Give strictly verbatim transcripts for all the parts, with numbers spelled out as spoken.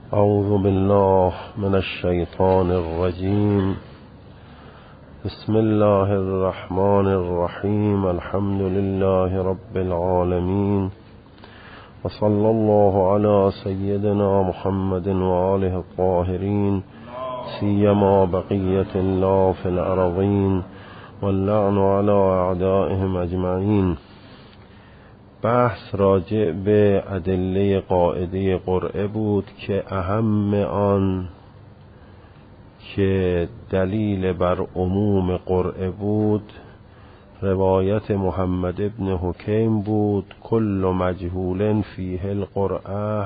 اعوذ بالله من الشیطان الرجیم. بسم الله الرحمن الرحیم. الحمد لله رب العالمین و صلی الله علی سیدنا محمد و آله الطاهرین سیما بقیة الله فی الارضین واللعن علی اعدائهم اجمعین. بحث راجع به ادله قاعده قرعه بود که اهم آن که دلیل بر عموم قرعه بود روایت محمد ابن حکیم بود، کل مجهول فیه القرعه.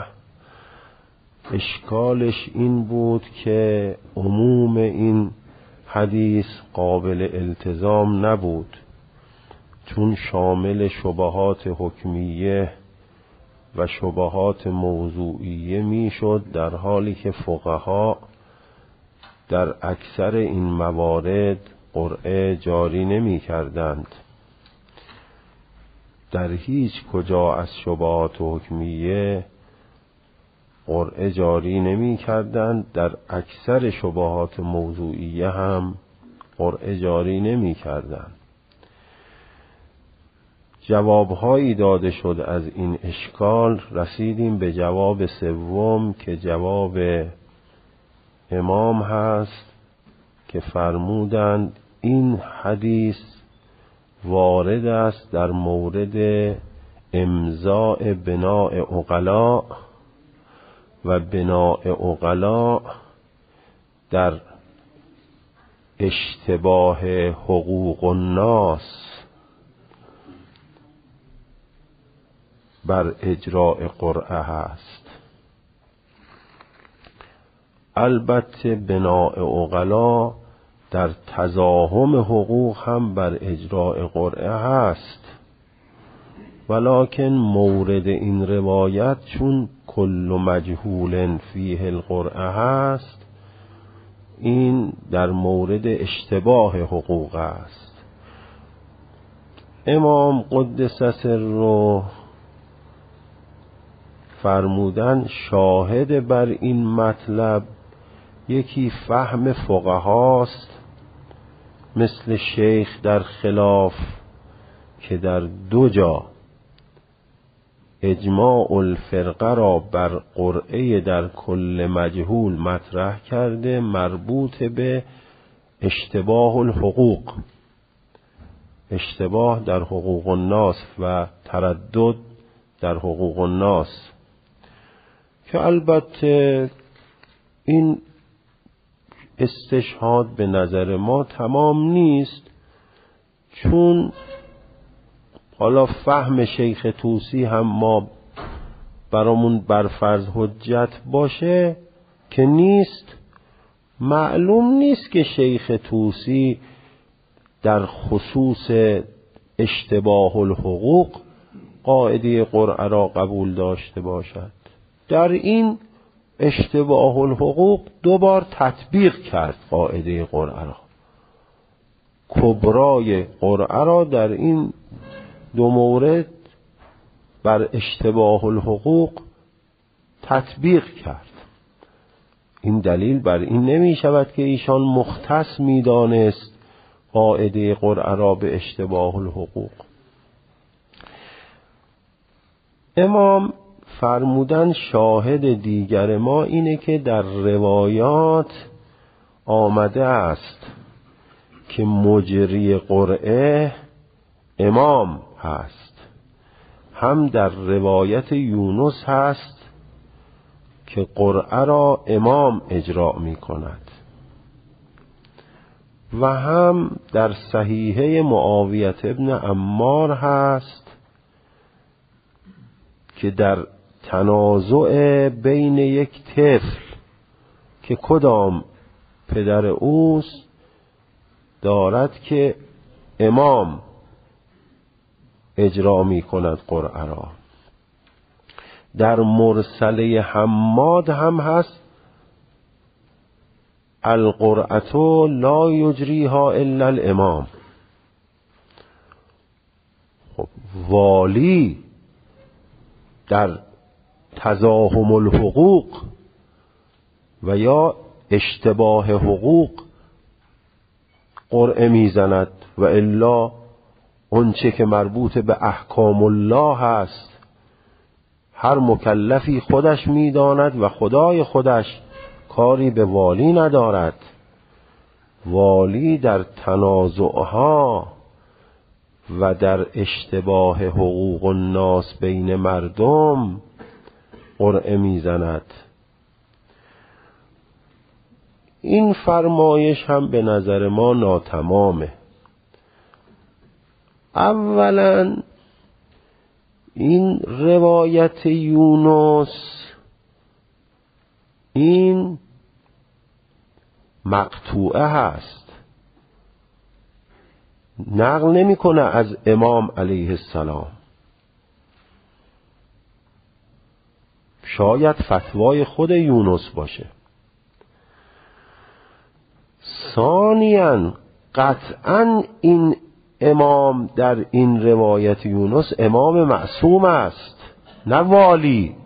اشکالش این بود که عموم این حدیث قابل التزام نبود، چون شامل شبهات حکمیه و شبهات موضوعیه میشد، در حالی که فقها در اکثر این موارد قرعه جاری نمی کردند. در هیچ کجا از شبهات حکمیه قرعه جاری نمی کردند، در اکثر شبهات موضوعیه هم قرعه جاری نمی کردند. جوابهایی داده شد از این اشکال. رسیدیم به جواب سوم که جواب امام هست که فرمودند این حدیث وارد است در مورد امضاء بناء عقلا و بناء عقلا در اشتباه حقوق الناس بر اجراء قرعه هست. البته بناء عقلا در تزاحم حقوق هم بر اجراء قرعه هست، ولکن مورد این روایت چون کل مجهول فیه القرعه هست، این در مورد اشتباه حقوق است. امام قدس سره فرمودن شاهد بر این مطلب یکی فهم فقهاست مثل شیخ در خلاف که در دو جا اجماع الفرقه را بر قرعه در کل مجهول مطرح کرده، مربوط به اشتباه الحقوق، اشتباه در حقوق الناس و تردد در حقوق الناس، که البته این استشهاد به نظر ما تمام نیست، چون حالا فهم شیخ طوسی هم ما برامون برفرض حجت باشه که نیست. معلوم نیست که شیخ طوسی در خصوص اشتباه الحقوق قاعده قرعه را قبول داشته باشد. در این اشتباه الحقوق دو بار تطبیق کرد قاعده قرعه را، کبرای قرعه را در این دو مورد بر اشتباه الحقوق تطبیق کرد. این دلیل بر این نمی شود که ایشان مختص می دانست قاعده قرعه را به اشتباه الحقوق. امام فرمودن شاهد دیگر ما اینه که در روایات آمده است که مجری قرعه امام هست. هم در روایت یونس هست که قرعه را امام اجرا می کند، و هم در صحیحه معاویه ابن عمار هست که در تنازع بین یک طفل که کدام پدر اوست دارد که امام اجرا می کند قرعه را. در مرسله حماد هم هست القرعه لا یجریها الا الامام. خب والی در تزاحم الحقوق و یا اشتباه حقوق قرعه میزند و الا اونچه که مربوط به احکام الله هست هر مکلفی خودش میداند و خدای خودش کاری به والی ندارد. والی در تنازعها و در اشتباه حقوق الناس بین مردم قرعه میزند. این فرمایش هم به نظر ما ناتمامه. اولا این روایت یونس این مقطوعه هست، نقل نمیکنه از امام علیه السلام. شاید فتوای خود یونس باشه. ثانیاً قطعاً این امام در این روایت یونس امام معصوم است، نه والی،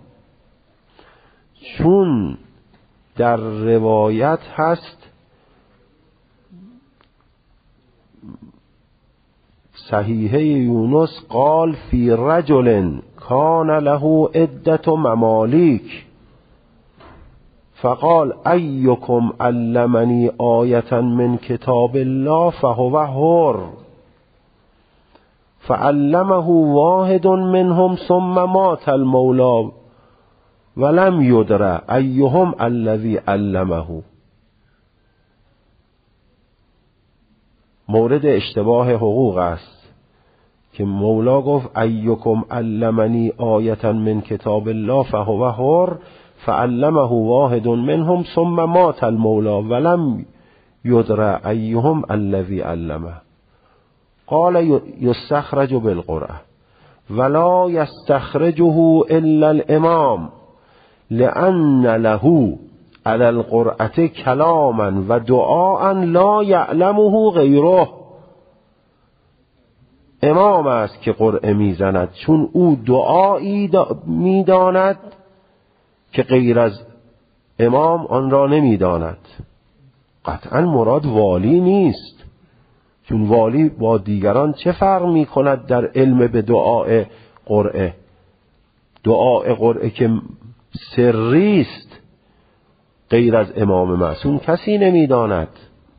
چون در روایت هست صحیحه یونس قال فی رجل کان له عدة ممالیک فقال ایکم علمنی آیة من کتاب الله فهو حر فعلمه واحد منهم ثم مات المولى ولم يدر ایهم الذی علمه. مورد اشتباه حقوق است که مولا گفت ایکم علمنی آیة من کتاب الله فهو حر فعلمه واحد منهم ثم مات المولى ولم يدر ایهم الذی علمه. قال يستخرج بالقرآن ولا يستخرجه الا الامام لأن له على القرآن كلاما و دعاء لا يعلمه غیره. امام است که قرعه میزند چون او دعایی میداند که غیر از امام آن را نمیداند. قطعا مراد والی نیست، چون والی با دیگران چه فرق می کند در علم به دعای قرعه؟ دعای قرعه که سری است، غیر از امام معصوم کسی نمیداند.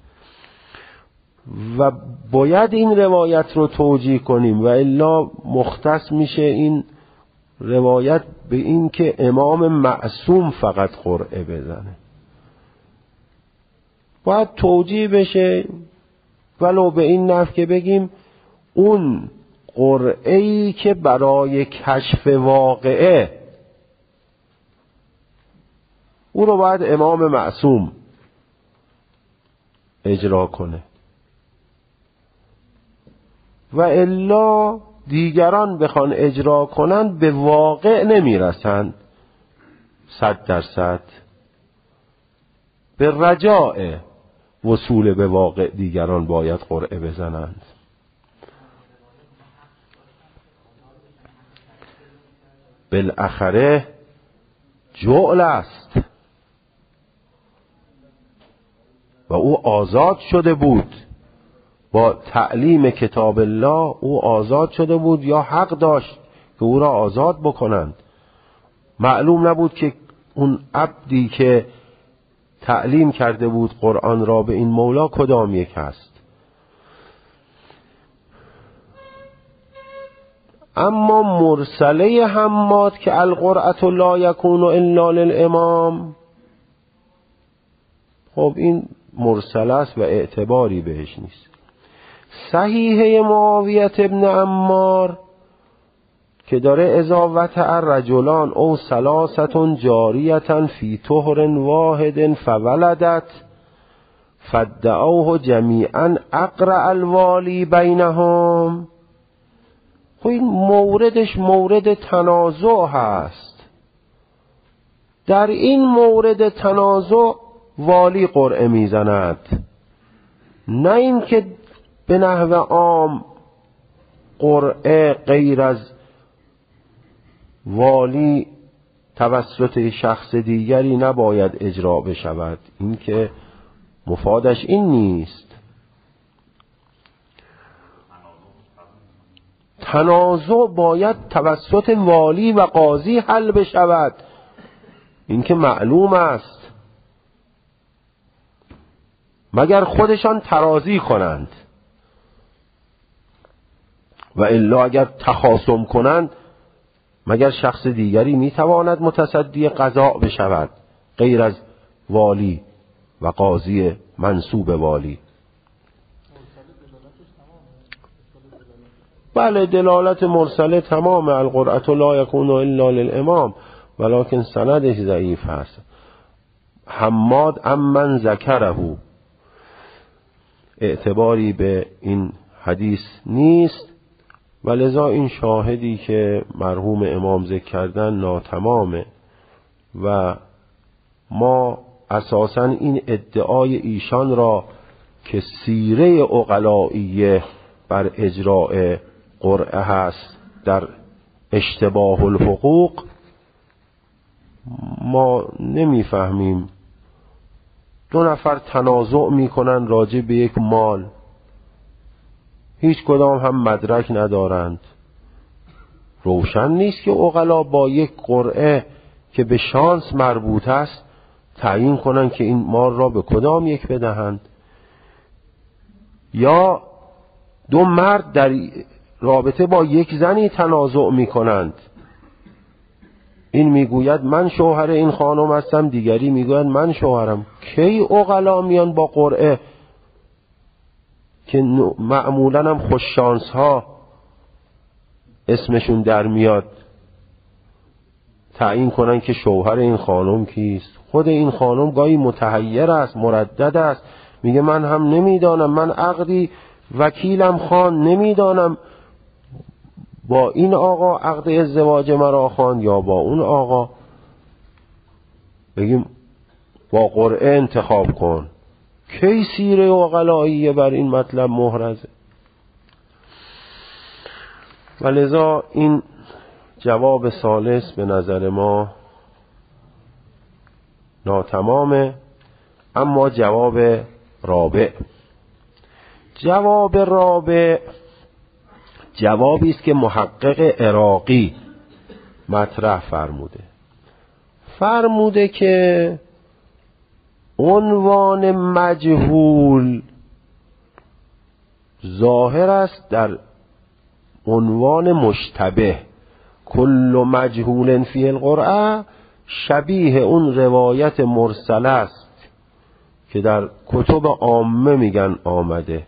و باید این روایت رو توجیه کنیم و الا مختص میشه این روایت به این که امام معصوم فقط قرعه بزنه. باید توجیه بشه ولو به این نحو که بگیم اون قرعه‌ای که برای کشف واقعه او رو باید امام معصوم اجرا کنه و الا دیگران بخوان اجرا کنن به واقع نمیرسند. صد درصد به رجاء وصول به واقع دیگران باید قرعه بزنند. بالاخره جعل است و او آزاد شده بود با تعلیم کتاب الله. او آزاد شده بود یا حق داشت که او را آزاد بکنند. معلوم نبود که اون عبدی که تعلیم کرده بود قرآن را به این مولا کدام یک هست. اما مرسله حماد که القرعة لا یکون الا للامام، خب این مرسله است و اعتباری بهش نیست. صحیحه معاویه ابن عمار که داره اضافت الرجلان او ثلاثه جاریه فی طهر واحد فولدت فدعوه جمیعا اقرع الوالی بینهم. خب این موردش مورد تنازع هست. در این مورد تنازع والی قرعه میزند، نه این که به نحو عام قرعه غیر از والی توسط شخص دیگری نباید اجرا بشود. این که مفادش این نیست. تنازع باید توسط والی و قاضی حل بشود، این که معلوم است، مگر خودشان ترازی کنند، و الا اگر تخاصم کنند مگر شخص دیگری میتواند متصدی قضا بشود غیر از والی و قاضی منصوب والی؟ بله، دلالت مرسله تمام. القرأة لا یکون الا للامام ولکن سندش ضعیف هست. حماد امن ذکره، اعتباری به این حدیث نیست و لذا این شاهدی که مرحوم امام ذکر کردن ناتمامه و ما اساساً این ادعای ایشان را که سیره عقلائیه بر اجراء قرعه هست در اشتباه الحقوق ما نمیفهمیم. دو نفر تنازع میکنن راجع به یک مال، هیچ کدام هم مدرک ندارند. روشن نیست که عقلا با یک قرعه که به شانس مربوط است تعیین کنن که این مال را به کدام یک بدهند. یا دو مرد در رابطه با یک زنی تنازع میکنند، این میگوید من شوهر این خانم هستم، دیگری میگوید من شوهرم. کی عقلا میان با قرعه که معمولا هم خوش شانس ها اسمشون در میاد تعیین کنن که شوهر این خانم کیست؟ خود این خانم گاهی متحیر است، مردد است، میگه من هم نمیدانم، من عقدی وکیلم خان نمیدانم با این آقا عقد ازدواج مرا خان یا با اون آقا. بگیم با قرعه انتخاب کن. کی سیره عقلائیه بر این مطلب محرزه؟ ولذا این جواب ثالث به نظر ما ناتمامه. اما جواب رابع، جواب رابع جوابی است که محقق عراقی مطرح فرموده. فرموده که عنوان مجهول ظاهر است در عنوان مشتبه. کل مجهول فی القرآن شبیه اون روایت مرسل است که در کتب عامه میگن آمده،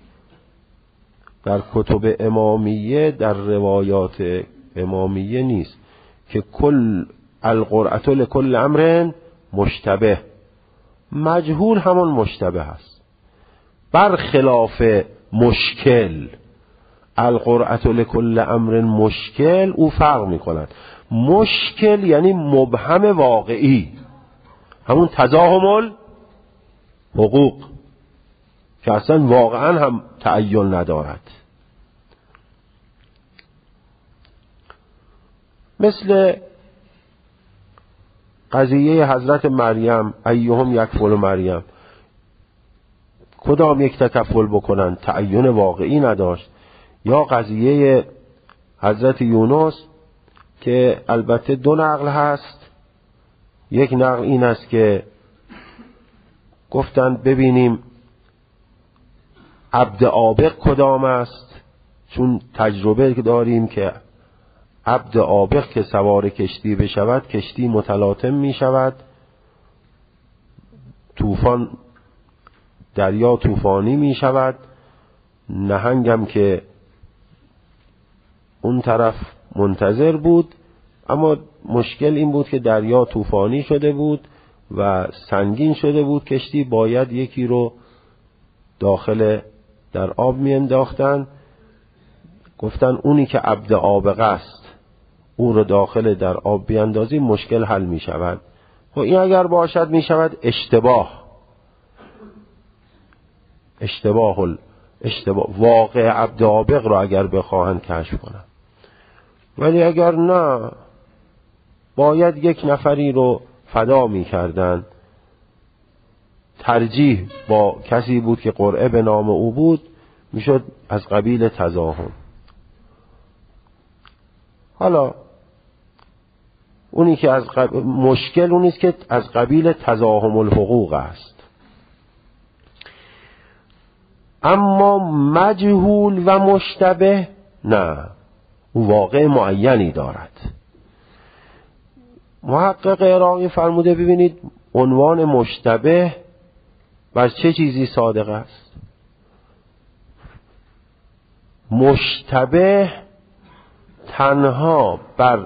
در کتب امامیه در روایات امامیه نیست، که کل القرآن لکل امر مشتبه. مجهول همون مشتبه هست، برخلاف مشکل. القرآن لکل امر مشکل او فرق میکنند. مشکل یعنی مبهم واقعی، همون تزاحم الحقوق که اصلا واقعا هم تعین ندارد. مثل قضیه حضرت مریم، ایهم یکفل مریم، کدام یک تکفل بکنن، تعین واقعی نداشت. یا قضیه حضرت یونس که البته دو نقل هست. یک نقل این است که گفتند ببینیم عبد عابق کدام است، چون تجربه داریم که عبد عابق که سوار کشتی بشود کشتی متلاطم می شود، طوفان دریا طوفانی می شود، نهنگم که اون طرف منتظر بود، اما مشکل این بود که دریا طوفانی شده بود و سنگین شده بود کشتی، باید یکی رو داخل در آب می انداختن. گفتن اونی که عبد عابق است او رو داخل در آب بیاندازی مشکل حل می شود. خب این اگر باشد می شود اشتباه اشتباه اشتباه واقع عبد عابق رو اگر بخواهند کشف کنند. ولی اگر نه، باید یک نفری رو فدا می کردن، ترجیح با کسی بود که قرعه به نام او بود، میشد از قبیل تزاحم. حالا اونی که از قب... مشکل اونیست که از قبیل تزاحم الحقوق است. اما مجهول و مشتبه نه، او واقع معینی دارد. محقق عراقی فرموده ببینید عنوان مشتبه بر چه چیزی صادق است؟ مشتبه تنها بر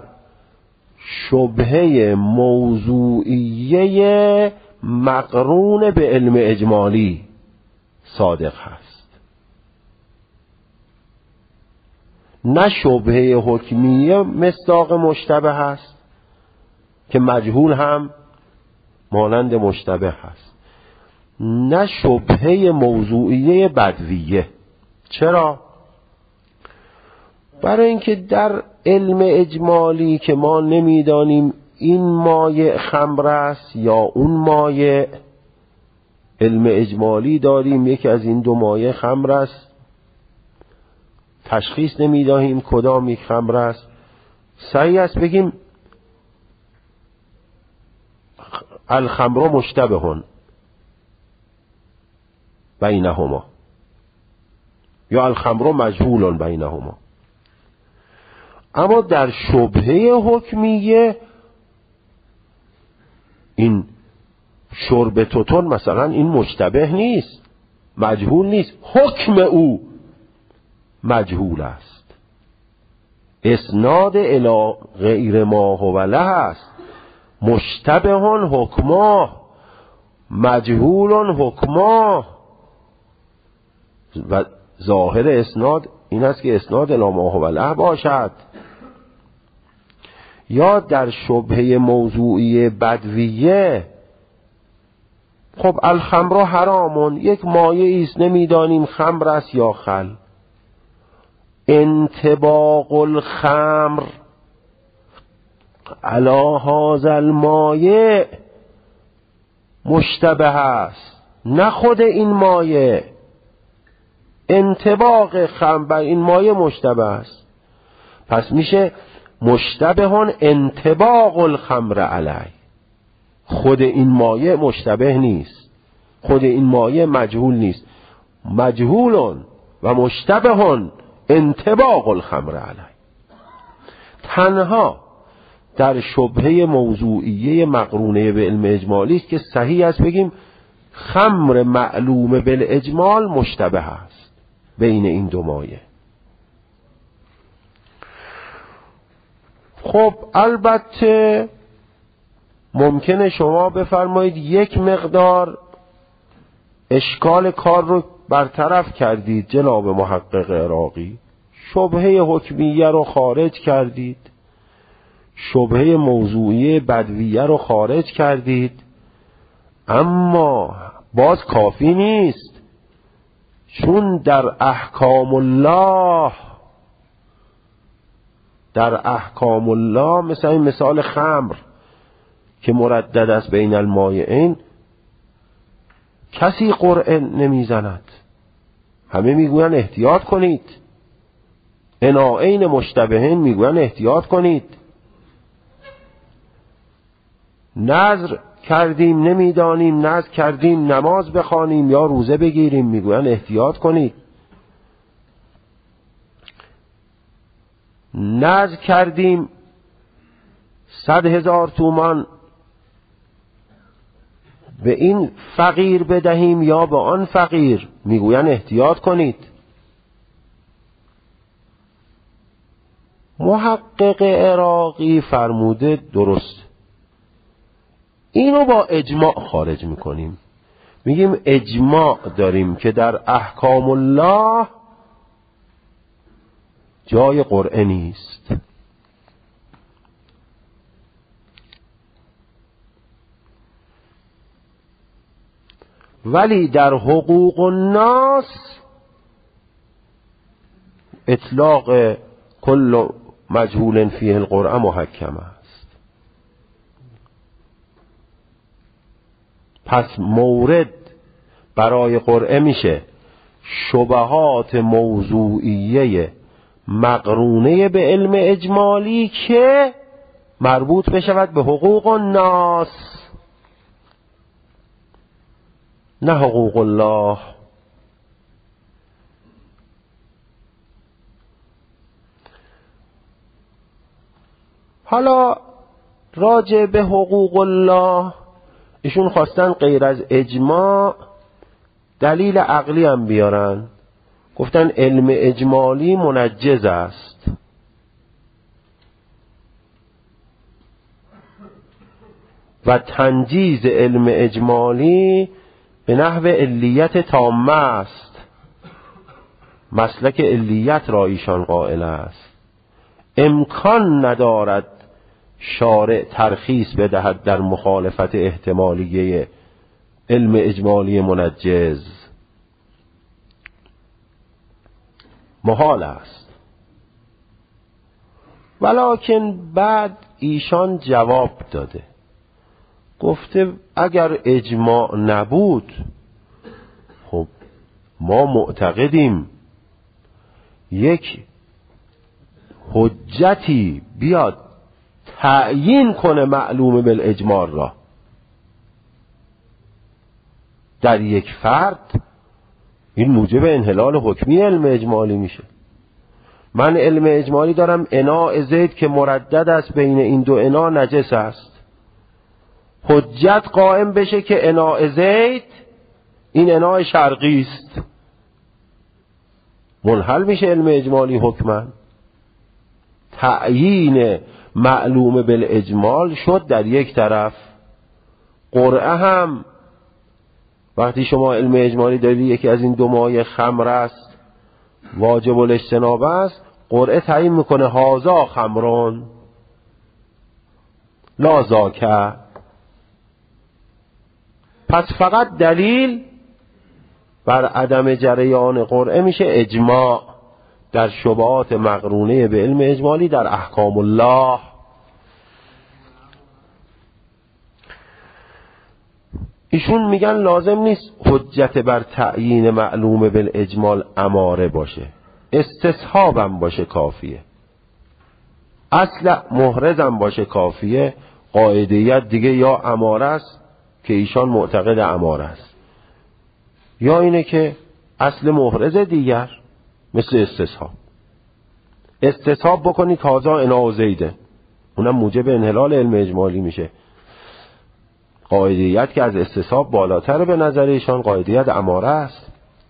شبهه موضوعیه مقرون به علم اجمالی صادق هست، نه شبهه حکمیه مصداق مشتبه هست که مجهول هم مانند مشتبه هست، نه شبهه موضوعیه بدویه. چرا؟ برای اینکه در علم اجمالی که ما نمیدانیم این مایع خمر است یا اون مایع، علم اجمالی داریم یکی از این دو مایع خمر است، تشخیص نمیدهیم کدام یک خمر است. صحیح است بگیم الخمر مشتبه بینهما یا الخمر مجهول بینهما. اما در شبهه حکمیه این شرب توتون مثلا این مشتبه نیست، مجهول نیست، حکم او مجهول است، اسناد الی غیر ما هو له است، مشتبه حکما مجهول حکما. و ظاهر اسناد این است که اسناد الی ما هو له باشد. یا در شبهه موضوعی بدویه، خب الخمر حرامون، یک مایعی است نمیدانیم خمر است یا خل، انطباق الخمر علی هذا المایع مشتبه است، نه خود این مایع، انطباق خمر بر این مایع مشتبه است. پس میشه مشتبه انطباق الخمر علی، خود این مایع مشتبه نیست، خود این مایع مجهول نیست، مجهول و مشتبه انطباق الخمر علی. تنها در شبهه موضوعیه مقرونه به علم اجمالی است که صحیح است بگیم خمر معلوم بالاجمال مشتبه است بین این دو مایع. خب البته ممکنه شما بفرمایید یک مقدار اشکال کار رو برطرف کردید جناب محقق عراقی، شبهه حکمیه رو خارج کردید، شبهه موضوعی بدویه رو خارج کردید، اما باز کافی نیست، چون در احکام الله در احکام الله مثل این مثال خمر که مردد است بین المایعین، کسی قرعه نمیزند، همه میگوین احتیاط کنید، اناعین مشتبهین میگوین احتیاط کنید. نذر کردیم نمیدانیم، نذر کردیم نماز بخوانیم یا روزه بگیریم، میگوین احتیاط کنید. نذر کردیم صد هزار تومان به این فقیر بدهیم یا به آن فقیر، میگوین احتیاط کنید. محقق عراقی فرموده درست، اینو با اجماع خارج میکنیم، میگیم اجماع داریم که در احکام الله جای قرعه نیست. ولی در حقوق الناس اطلاق کل مجهول فیه القرعه محکم است. پس مورد برای قرعه میشه شبهات موضوعیه مقرونه به علم اجمالی که مربوط بشود به حقوق الناس، نه حقوق الله. حالا راجع به حقوق الله ایشون خواستن غیر از اجماع دلیل عقلی هم بیارن. گفتن علم اجمالی منجز است. و تنجیز علم اجمالی به نحو علیت تامه است. مسلک علیت را ایشان قائل است. امکان ندارد شارع ترخیص بدهد در مخالفت احتمالیه علم اجمالی منجز، محال است. ولکن بعد ایشان جواب داده، گفته اگر اجماع نبود، خب ما معتقدیم یک حجتی بیاد تعیین کنه معلوم بالاجماع را در یک فرد، این موجب انحلال حکمی علم اجمالی میشه. من علم اجمالی دارم اناء زید که مردد است بین این دو اناء نجس است، حجت قائم بشه که اناء زید این اناء شرقی است، منحل میشه علم اجمالی حکما. تعیین معلوم بالاجمال شد در یک طرف. قرعه هم وقتی شما علم اجمالی دارید یکی از این دو مایه خمر است واجب الاجتناب است، قرعه تعیین میکنه هازا خمرون لا ذاک. پس فقط دلیل بر عدم جریان قرعه میشه اجماع در شبهات مقرونه به علم اجمالی در احکام الله. ایشون میگن لازم نیست حجت بر تعیین معلوم بالاجمال اماره باشه، استصحابم باشه کافیه، اصل محرزم باشه کافیه. قاعدیت دیگه یا اماره است که ایشان معتقد اماره است، یا اینه که اصل محرز دیگر مثل استصحاب. استصحاب بکنی تازه اناء زیده، اونم موجب انحلال علم اجمالی میشه. قاعدیت که از استصحاب بالاتر به نظر ایشان قاعدیت اماره است.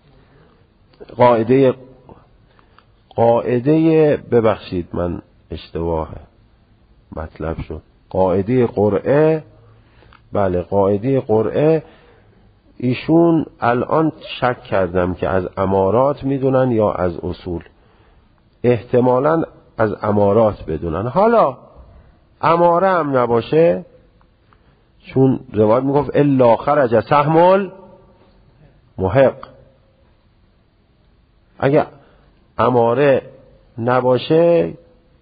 قاعده قاعده ببخشید من اشتباه مطلب شد. قاعده قرعه، بله قاعده قرعه ایشون الان شک کردم که از امارات میدونن یا از اصول، احتمالاً از امارات بدونن. حالا اماره هم نباشه، چون روایت میگفت الا خرج سهم المحق، اگه اماره نباشه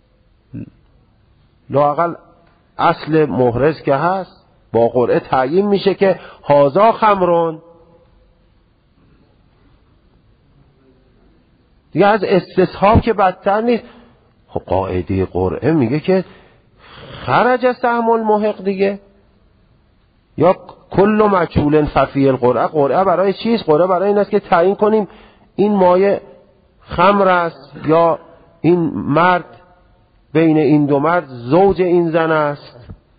لااقل اصل محرز که هست با قرعه تعیین میشه که هازا خمرون. دیگه از استصحاب که بدتر نیست. خب قاعده قرعه میگه که خرج سهم المحق دیگه، یا کل مجهول ففی القرعه. قرعه برای چیست؟ قرعه برای این است که تعیین کنیم این مایه خمر است یا این مرد بین این دو مرد زوج این زن است.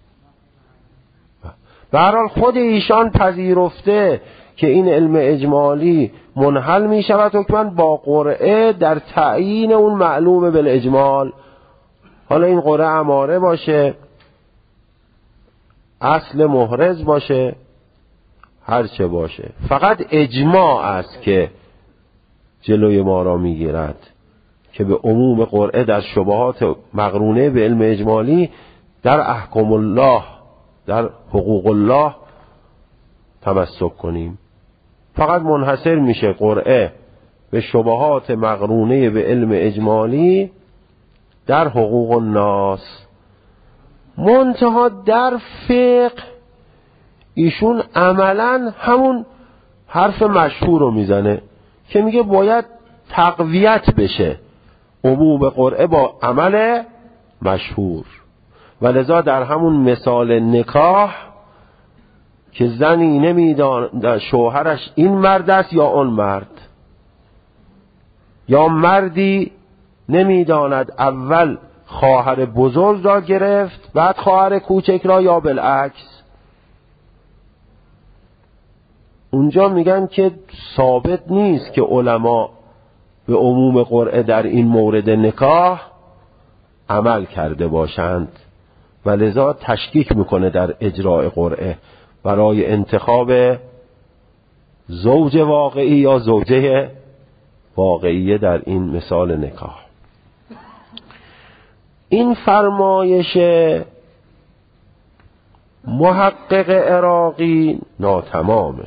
به هر حال خود ایشان پذیرفته که این علم اجمالی منحل می شود حکماً با قرعه در تعیین اون معلوم بالاجمال. حالا این قرعه اماره باشه، اصل محرز باشه، هر چه باشه، فقط اجماع است که جلوی ما را می گیرد که به عموم قرعه در شبهات مقرونه به علم اجمالی در احکام الله، در حقوق الله تمسک کنیم. فقط منحصر میشه قرعه به شبهات مقرونه به علم اجمالی در حقوق الناس. منتها در فقه ایشون عملا همون حرف مشهور رو میزنه که میگه باید تقویت بشه عموم قرعه با عمل مشهور. و لذا در همون مثال نکاح که زنی نمیداند شوهرش این مرد است یا اون مرد، یا مردی نمیداند اول خواهر بزرگ را گرفت بعد خواهر کوچک را یا بالعکس، اونجا میگن که ثابت نیست که علما به عموم قرعه در این مورد نکاح عمل کرده باشند و لذا تشکیک میکنه در اجراء قرعه برای انتخاب زوج واقعی یا زوجه واقعیه در این مثال نکاح. این فرمایش محقق عراقی ناتمامه.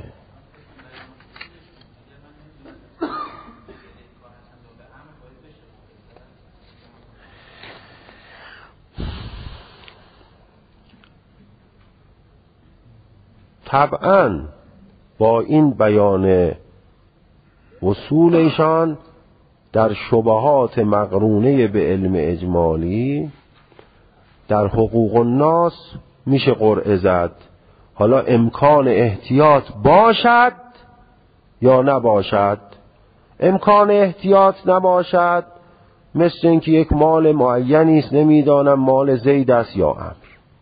طبعا با این بیان اصول ایشان در شبهات مقرونه به علم اجمالی در حقوق الناس میشه قرعه زد. حالا امکان احتیاط باشد یا نباشد. امکان احتیاط نباشد مثل اینکه یک مال معینی است، نمیدانم مال زید است یا عمرو،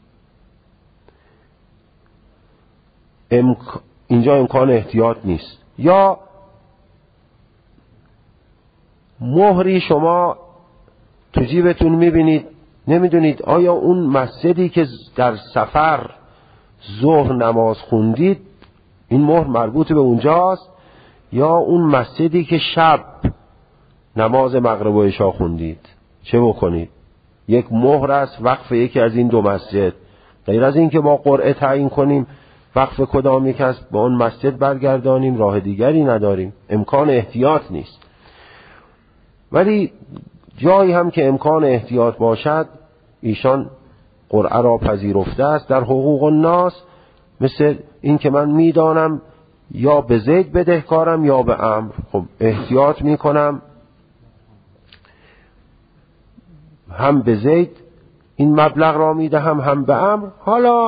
امک... اینجا امکان احتیاط نیست. یا مهری شما تو جیبتون میبینید، نمیدونید آیا اون مسجدی که در سفر ظهر نماز خوندید این مهر مربوط به اونجاست یا اون مسجدی که شب نماز مغرب و عشا خوندید. چه بکنید؟ یک مهر است وقف یکی از این دو مسجد. غیر از این که ما قرعه تعیین کنیم وقف کدام یک است به اون مسجد برگردانیم، راه دیگری نداریم، امکان احتیاط نیست. ولی جایی هم که امکان احتیاط باشد ایشان قرعه را پذیرفته است در حقوق الناس، مثل این که من میدانم یا به زید بدهکارم یا به عمرو، خب احتیاط میکنم هم به زید این مبلغ را میدهم هم به عمرو. حالا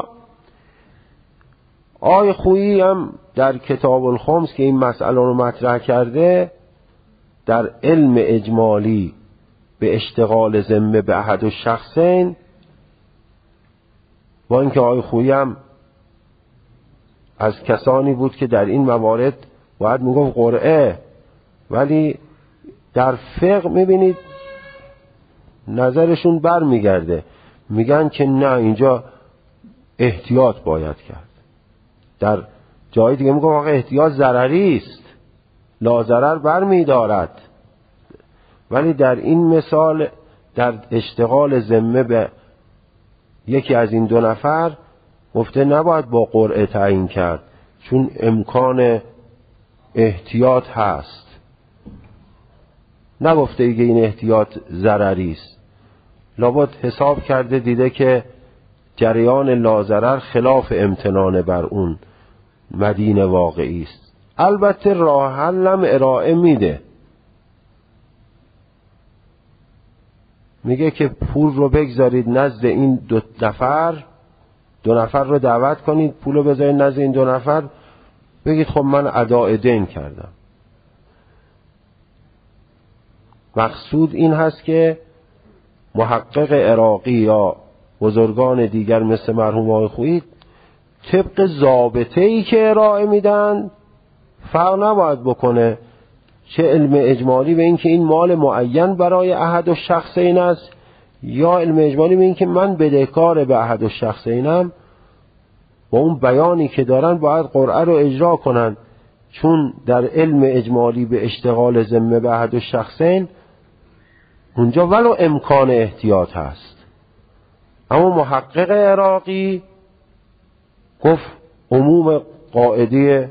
آی خویی هم در کتاب الخمس که این مسئله رو مطرح کرده در علم اجمالی به اشتغال ذمه به احد الشخصین، با اینکه آی خویی هم از کسانی بود که در این موارد باید میگفت قرعه، ولی در فقه میبینید نظرشون بر میگرده، میگن که نه اینجا احتیاط باید کرد. در جای دیگه میگم آقا احتیاط ضرری است، لا ضرر بر میدارد، ولی در این مثال در اشتغال ذمه به یکی از این دو نفر گفته نباید با قرعه تعیین کرد چون امکان احتیاط هست. نگفته دیگه این احتیاط ضرری است، لابد حساب کرده دیده که جریان لازرر خلاف امتنان بر اون مدینه واقعی است. البته راه حلم ارائه میده، میگه که پول رو بگذارید نزد این دو نفر، دو نفر رو دعوت کنید، پول رو بذارید نزد این دو نفر، بگید خب من اداء دین کردم. مقصود این هست که محقق عراقی یا بزرگان دیگر مثل مرحوم آقای خویی طبق ضابطه‌ای که ارائه میدن فرق نباید بکنه، چه علم اجمالی به این که این مال معین برای احد الشخصین است یا علم اجمالی به این که من بدهکار به احد الشخصینم، با اون بیانی که دارن باید قرعه رو اجرا کنن، چون در علم اجمالی به اشتغال ذمه به احد الشخصین اونجا ولو امکان احتیاط هست. اما محقق عراقی گفت عموم قاعده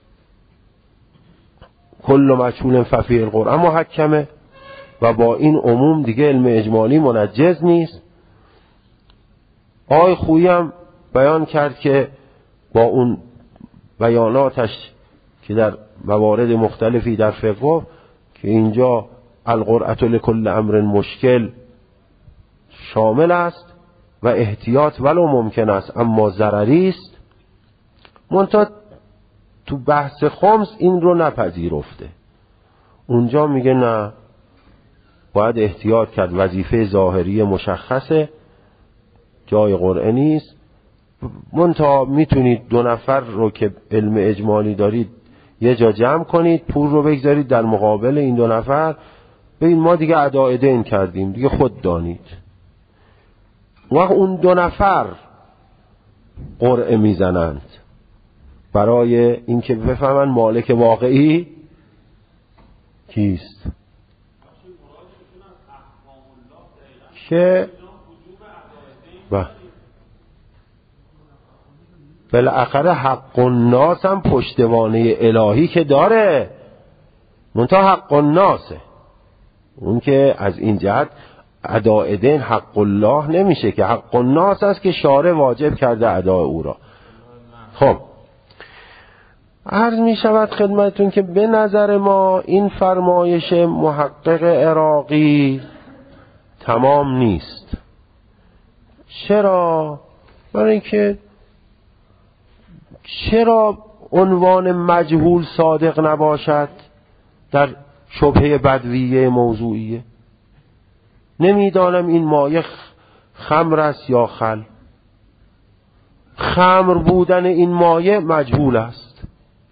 کل مجهول ففی القرآن محکمه و با این عموم دیگه علم اجمالی منجز نیست. آقای خویی هم بیان کرد که با اون بیاناتش که در موارد مختلفی در فقه که اینجا القرعة لکل امر مشکل شامل است و احتیاط ولو ممکن است اما ضرری است، منتها تو بحث خمس این رو نپذیرفته. اونجا میگه نه، باید احتیاط کرد، وظیفه ظاهری مشخصه، جای قرعه نیست. منتها میتونید دو نفر رو که علم اجمالی دارید یه جا جمع کنید، پول رو بگذارید در مقابل این دو نفر، ببین ما دیگه اداء دین کردیم دیگه خود دانید. وقت اون دو نفر قرعه میزنند برای اینکه بفهمن مالک واقعی کیست. که بالاخره حق الناس هم پشتوانه الهی که داره، منتها حق الناسه، اون که از این جهت اداء دین حق الله نمیشه، که حق الناس است که شارع واجب کرده اداء او را. خب عرض می شود خدمتون که به نظر ما این فرمایش محقق عراقی تمام نیست. چرا؟ برای اینکه چرا عنوان مجهول صادق نباشد در شبهه بدویه موضوعیه؟ نمیدانم این مایه خمر است یا خل. خمر بودن این مایه مجهول است.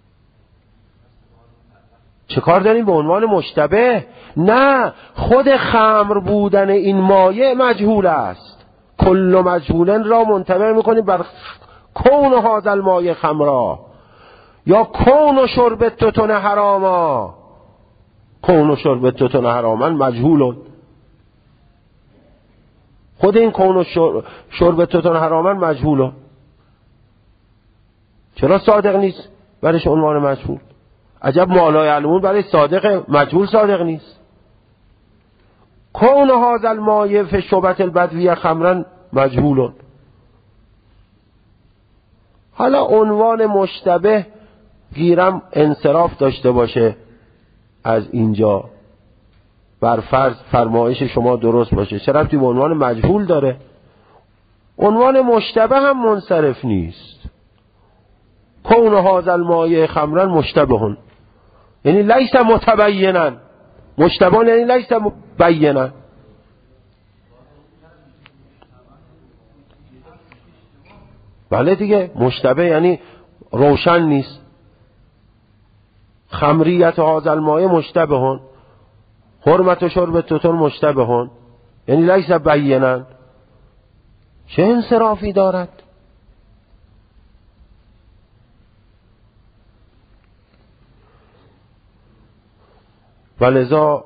چه کار داریم به عنوان مشتبه؟ نه، خود خمر بودن این مایه مجهول است. کل مجهولن را منطبق میکنیم بر کون هذا المایه خمرا یا کون شرب توتون حراما. کون شرب توتون حراما مجهولون. خود این کون شرب توتون حراما مجهولون. چرا صادق نیست برایش عنوان مجهول؟ عجب ما لا یعلمون برای صادق مجهول صادق نیست. کون هذا المایه فی شبهة البدویه خمرا مجهولون. حالا عنوان مشتبه گیرم انصراف داشته باشه از اینجا، بر فرض فرمایش شما درست باشه، چرا ربطی به عنوان مجهول داره؟ عنوان مشتبه هم منصرف نیست. کون هذا المایه خمرا مشتبهون، یعنی لیس متبینا. مشتبهون یعنی لیس مبینا. بله دیگه، مشتبه یعنی روشن نیست. خمریت هذا المایه مشتبهون، حرمت و شرب توتون مشتبهون، یعنی لیس بینا. چه انصرافی دارد؟ ولذا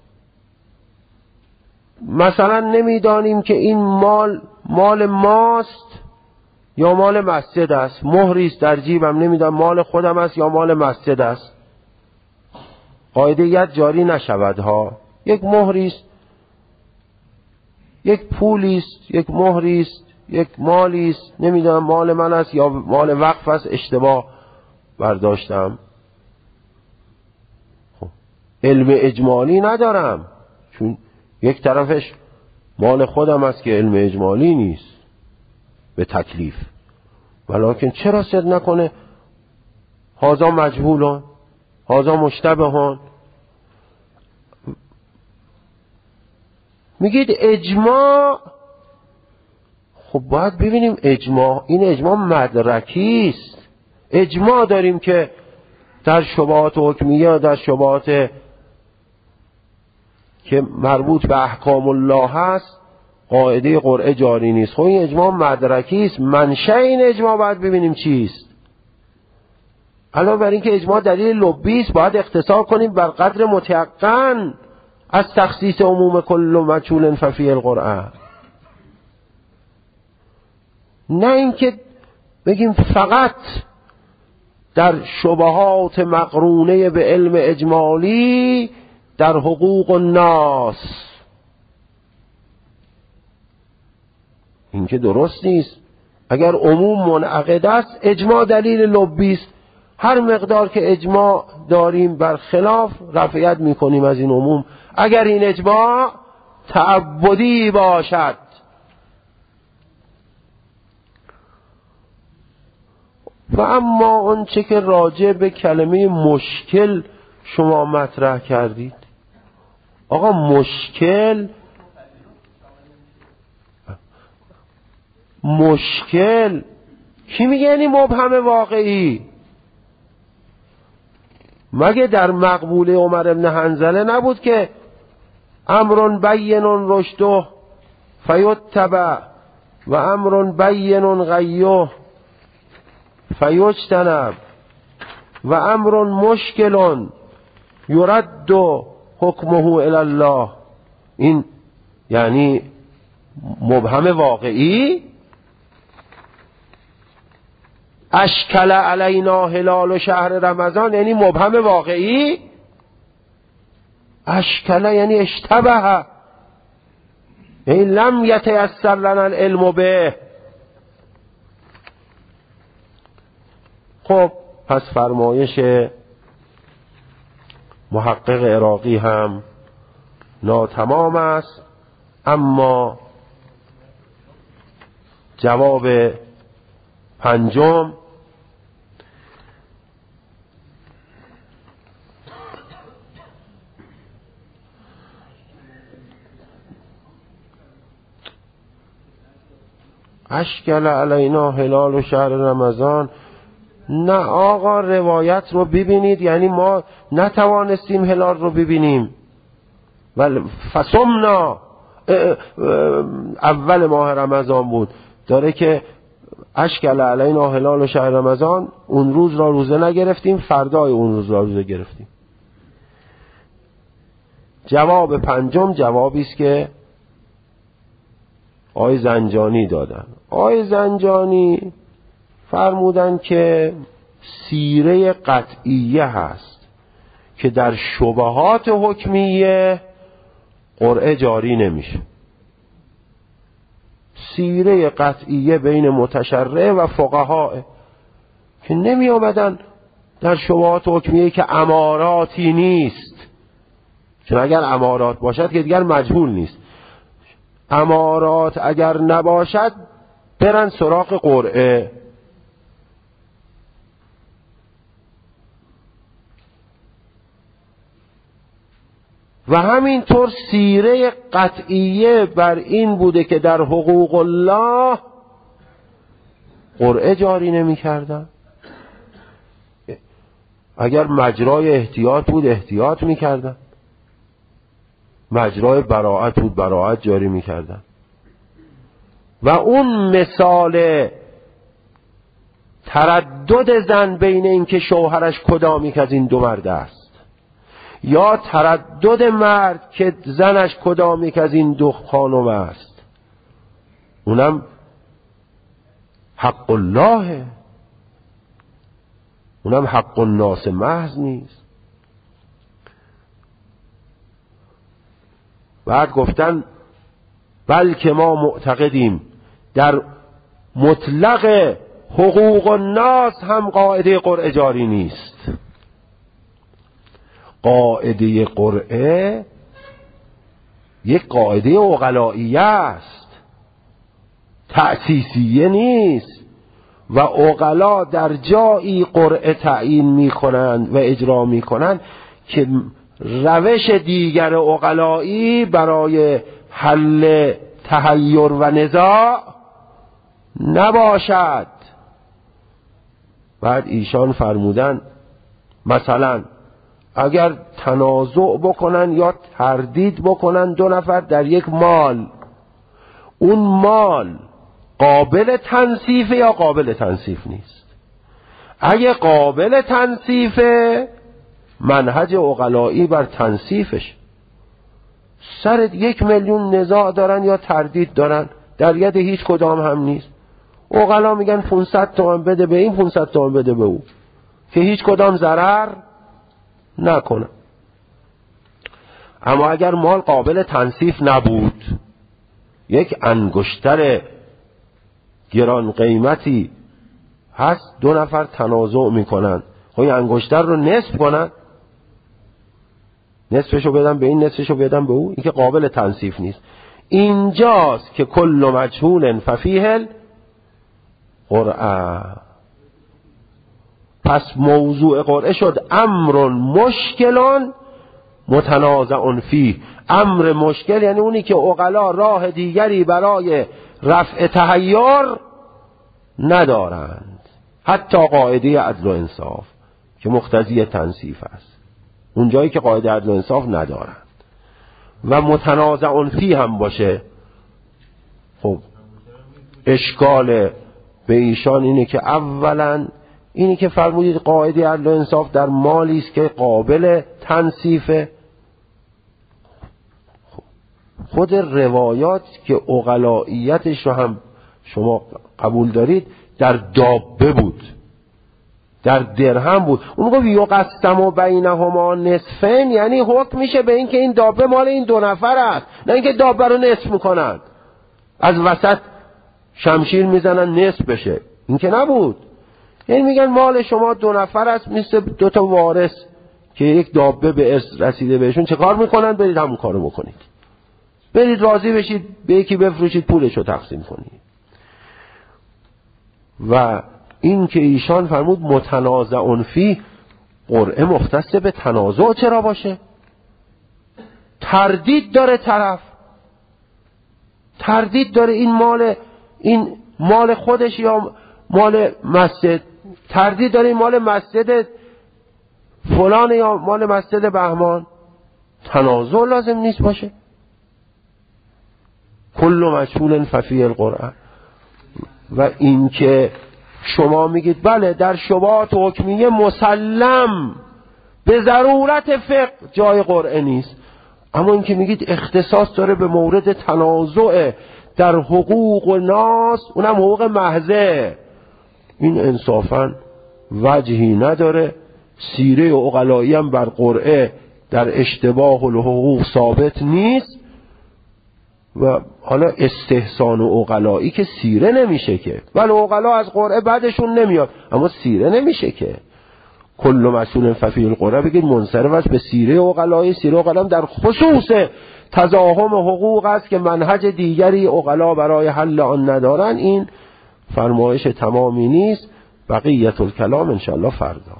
مثلا نمیدانیم که این مال مال ماست یا مال مسجد است. مهری است در جیبم، نمیدونم مال خودم است یا مال مسجد است. قاعده ید جاری نشود ها. یک مهری است، یک پولی است، یک مهری است، یک مالی است، نمیدونم مال من است یا مال وقف است، اشتباه برداشتم. خب علم اجمالی ندارم، چون یک طرفش مال خودم است که علم اجمالی نیست به تکلیف. ولکن چرا صد نکنه هازا مجهولان، هازا مشتبهان؟ میگید اجماع. خب باید ببینیم اجماع، این اجماع مدرکی است. اجماع داریم که در شبهات حکمیه، در شبهات که مربوط به احکام الله هست، قاعده قرعه جاری نیست. خب این اجماع مدرکی است. منشأ این اجماع باید ببینیم چیست. علاوه بر این که اجماع دلیل لبی است، باید اختصار کنیم بر قدر متيقن از تخصیص عموم کل مجهول ففی القرعه. نه اینکه بگیم فقط در شبهات مقرونه به علم اجمالی در حقوق الناس، این که درست نیست. اگر عموم منعقد است اجماع دلیل لبی است. هر مقدار که اجماع داریم بر خلاف رفعیت میکنیم از این عموم، اگر این اجماع تعبدی باشد. و اما اون چه که راجع به کلمه مشکل شما مطرح کردید، آقا مشکل مشکل کی میگه یعنی مبهم واقعی؟ مگه در مقبوله عمر ابن حنظله نبود که امر بین رشده فیتبع و امر بین غیه فیجتنب و امر مشکل یرد حکمه الی الله؟ این یعنی مبهم واقعی. اشکل علینا هلال شهر رمضان یعنی مبهم واقعی. اشکل یعنی اشتبه، یعنی لم یتیسر لنا العلم به. خب پس فرمایش محقق عراقی هم ناتمام است، اما جواب پنجم اشکل علینا هلال و شهر رمضان. نه آقا، روایت رو ببینید، یعنی ما نتوانستیم هلال رو ببینیم ولی فصمنا اول ماه رمضان بود، داره که اشکل علینا هلال و شهر رمضان، اون روز را روزه نگرفتیم، فردای اون روز را روزه گرفتیم. جواب پنجم جوابی است که آقای زنجانی دادن. آقای زنجانی فرمودن که سیره قطعیه هست که در شبهات حکمیه قرعه جاری نمیشه. سیره قطعیه بین متشرع و فقها که نمی آمدن در شبهات حکمیه که اماراتی نیست، چون اگر امارات باشد که دیگر مجهول نیست. امارات اگر نباشد برن سراغ قرعه. و همینطور سیره قطعیه بر این بوده که در حقوق الله قرعه جاری نمی کردن. اگر مجرای احتیاط بود احتیاط می کردن، مجرای براءت بود براءت جاری می کردن. و اون مثال تردد زن بین این که شوهرش کدامی که از این دو مرد است، یا تردد مرد که زنش کدامی که از این دو خانم است، اونم حق الله، اونم حق الناس محض نیست. بعد گفتن بلکه ما معتقدیم در مطلق حقوق الناس هم قاعده قرعه جاری نیست. قاعده قرعه یک قاعده عقلائیه است، تأسیسیه نیست. و عقلا در جایی قرعه تعیین می کنند و اجرا می کنند که روش دیگر عقلایی برای حل تحیر و نزاع نباشد. بعد ایشان فرمودن مثلا اگر تنازع بکنن یا تردید بکنن دو نفر در یک مال، اون مال قابل تنصیفه یا قابل تنصیف نیست؟ اگه قابل تنصیفه منهج عقلایی بر تنصیفش. سر یک میلیون نزاع دارن یا تردید دارن، در ید هیچ کدام هم نیست. عقلا میگن پانصد تومن بده به این، پانصد تومن بده به او، که هیچ کدام ضرر نکنه. اما اگر مال قابل تنصیف نبود، یک انگشتر گران قیمتی هست دو نفر تنازع میکنن، خب این انگشتر رو نصف کنن، نصفشو بدن به این نصفشو بدن به او، این که قابل تنصیف نیست. اینجاست که کل مجهول ففیه قرعه. پس موضوع قرعه شد امر مشکلان متنازع فیه. امر مشکل یعنی اونی که عقلا راه دیگری برای رفع تحیر ندارند، حتی قاعده عدل و انصاف که مقتضی تنصیف است، اونجایی که قاعده عدل و انصاف ندارند و متنازع فیه هم باشه. خب اشکال به ایشان اینه که اولا اینی که فرمودید قاعده عدل و انصاف در مالی است که قابل تنصیفه، خود روایات که عقلائیتش رو هم شما قبول دارید در دابه بود، در درهم بود. اون گفت یقسم و بینهما نصفین، یعنی حکم میشه به این که این دابه مال این دو نفر است، نه اینکه دابه رو نصف میکنن از وسط شمشیر میزنن نصف بشه، این که نبود. یعنی میگن مال شما دو نفر است، مثل دو تا وارث که یک دابه به ارث رسیده بهشون، چه کار میکنن؟ برید همون کارو بکنید، برید راضی بشید به یکی بفروشید پولشو تقسیم کنید. و این که ایشان فرمود متنازع فیه، قرعه مختص به تنازع چرا باشه؟ تردید داره طرف، تردید داره این مال این مال خودش یا مال مسجد، تردید داره این مال مسجد فلان یا مال مسجد بهمان، تنازع لازم نیست باشه. کل مجهول ففیه القرعه. و این که شما میگید بله در شبهات حکمیه مسلم به ضرورت فقه جای قرعه نیست، اما این که میگید اختصاص داره به مورد تنازع در حقوق و ناس، اونم حقوق محضه، این انصافا وجهی نداره. سیره عقلایی هم بر قرعه در اشتباه الحقوق ثابت نیست. و حالا استحسان و عقلایی که سیره نمیشه که، ولی عقلا از قرعه بعدشون نمیاد، اما سیره نمیشه که. کل مسئول ففیه القرعه بگید منصرف است به سیره عقلایی. سیره عقلا در خصوص تزاحم حقوق است که منهج دیگری عقلا برای حل آن ندارن. این فرمایش تمامی نیست، بقیت الکلام انشاءالله فردا.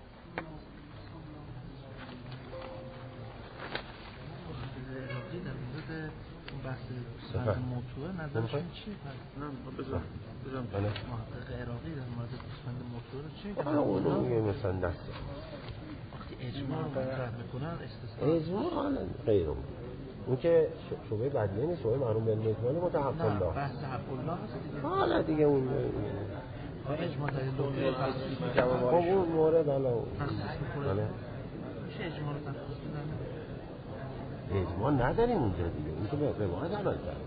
نظرشون چی هست؟ نه بذار بذار محقق عراقی در مورد پسفند موتور چی میگه؟ آره اون میگه مثلا دست وقتی اجماع رو مطرح میکنن استثنا اجماع حالا غیر اون اون که شبهه بدیه نیست، شبهه معلوم به اجماع متحق الله. نه بحث حق الله هست دیگه. حالا دیگه اون اجماع در دنیا تخصیص جواب خب اون مورد حالا تخصیص میکنه. میشه اجماع رو تخصیص بدن؟ اجماع نداریم اونجا دیگه، اون که به روایت الان کرد